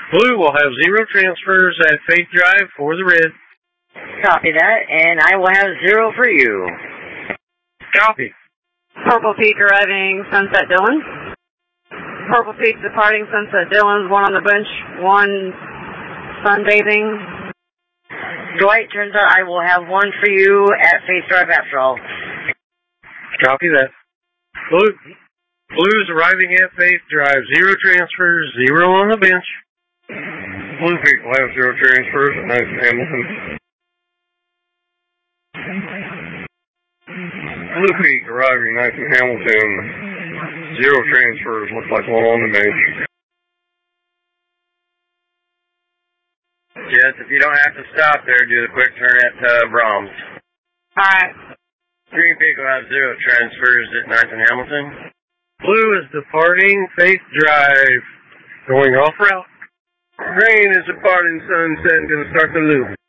Blue will have 0 transfers at Faith Drive for the red. Copy that, and I will have 0 for you. Copy. Purple Peak arriving Sunset Dillon. Purple Peak departing Sunset Dillon's, 1 on the bench, 1 sunbathing. Dwight, turns out I will have 1 for you at Faith Drive after all. Copy that. Blue's arriving at Faith Drive, 0 transfers, 0 on the bench. Blue Peak will have 0 transfers at Nathan Hamilton. Blue Peak arriving Nathan Hamilton, 0 transfers, looks like 1 on the bench. Jess, if you don't have to stop there, do the quick turn at Brahms. Alright. Green Peak will have 0 transfers at Nathan Hamilton. Blue is departing Faith Drive, going off route. Green is departing Sunset and going to start the loop.